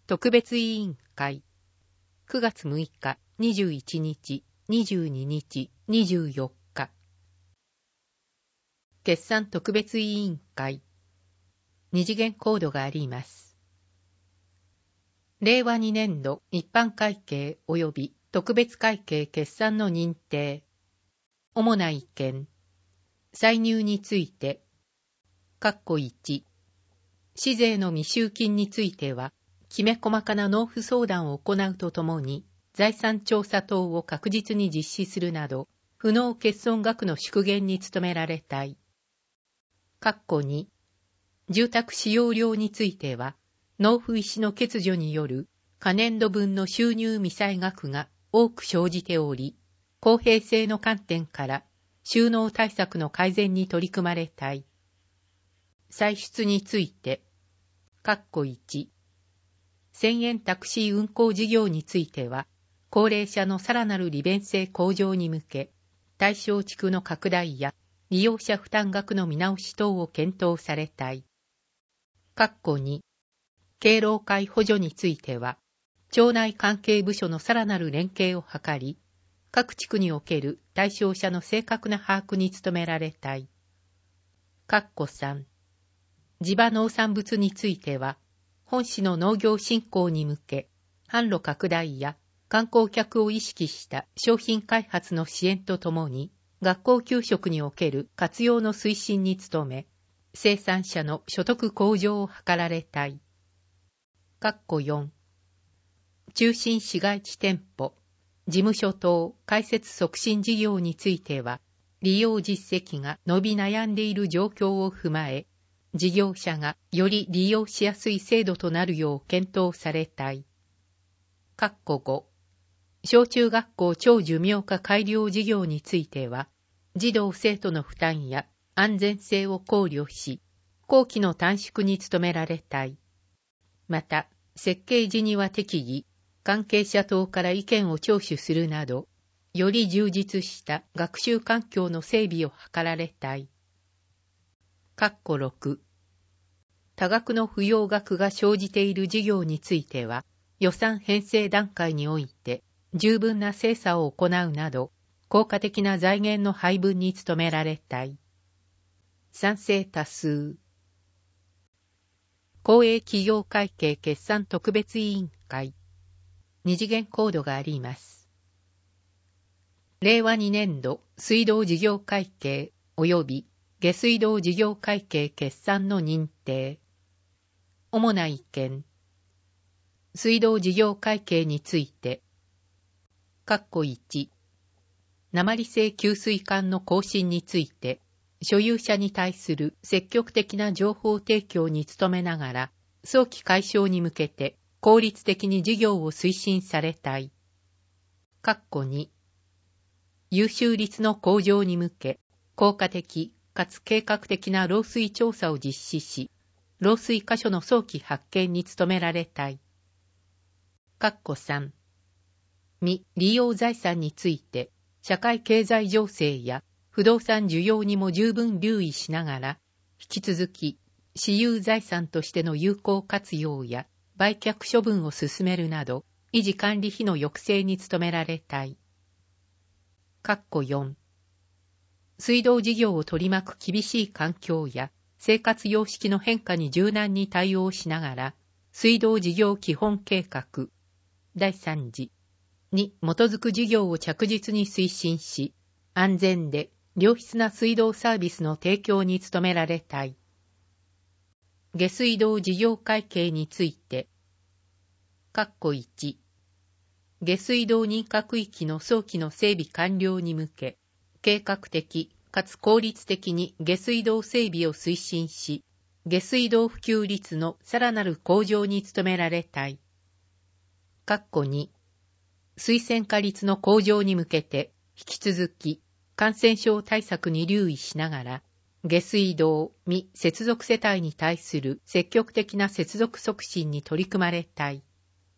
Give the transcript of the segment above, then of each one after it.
特別委員会9月6日、21日、22日、24日決算特別委員会二次元コードがあります。令和2年度一般会計及び特別会計決算の認定主な意見歳入について1市税の未収金についてはきめ細かな納付相談を行うとともに財産調査等を確実に実施するなど不納欠損額の縮減に努められたい。2住宅使用料については納付意思の欠如による可年度分の収入未済額が多く生じており公平性の観点から収納対策の改善に取り組まれたい。歳出について1000円タクシー運行事業については、高齢者のさらなる利便性向上に向け、対象地区の拡大や利用者負担額の見直し等を検討されたい。敬老会補助については、町内関係部署のさらなる連携を図り、各地区における対象者の正確な把握に努められたい。地場農産物については、本市の農業振興に向け、販路拡大や観光客を意識した商品開発の支援とともに、学校給食における活用の推進に努め、生産者の所得向上を図られたい。中心市街地店舗、事務所等開設促進事業については、利用実績が伸び悩んでいる状況を踏まえ、事業者がより利用しやすい制度となるよう検討されたい。小中学校長寿命化改良事業については、児童生徒の負担や安全性を考慮し、工期の短縮に努められたい。また、設計時には適宜、関係者等から意見を聴取するなど、より充実した学習環境の整備を図られたい。多額の不要額が生じている事業については、予算編成段階において十分な精査を行うなど、効果的な財源の配分に努められたい。賛成多数。公営企業会計決算特別委員会。二次元コードがあります。令和2年度水道事業会計及び下水道事業会計決算の認定。主な意見。水道事業会計について。鉛製給水管の更新について、所有者に対する積極的な情報提供に努めながら、早期解消に向けて効率的に事業を推進されたい。優秀率の向上に向け、効果的かつ計画的な漏水調査を実施し、漏水箇所の早期発見に努められたい。未利用財産について、社会経済情勢や不動産需要にも十分留意しながら、引き続き、私有財産としての有効活用や売却処分を進めるなど、維持管理費の抑制に努められたい。水道事業を取り巻く厳しい環境や生活様式の変化に柔軟に対応しながら、水道事業基本計画第3次に基づく事業を着実に推進し、安全で良質な水道サービスの提供に努められたい。下水道事業会計について、下水道認可区域の早期の整備完了に向け、計画的かつ効率的に下水道整備を推進し、下水道普及率のさらなる向上に努められたい。水洗化率の向上に向けて、引き続き感染症対策に留意しながら、下水道未接続世帯に対する積極的な接続促進に取り組まれたい。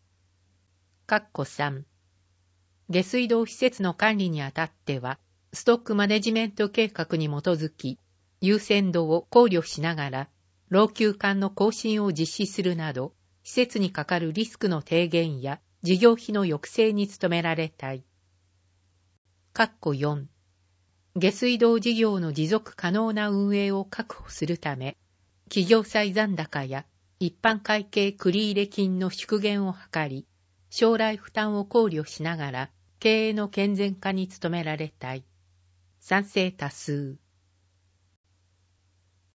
下水道施設の管理にあたっては、ストックマネジメント計画に基づき、優先度を考慮しながら、老朽管の更新を実施するなど、 施設にかかるリスクの低減や事業費の抑制に努められたい。4. 下水道事業の持続可能な運営を確保するため、企業債残高や一般会計繰入金の縮減を図り、将来負担を考慮しながら経営の健全化に努められたい。賛成多数。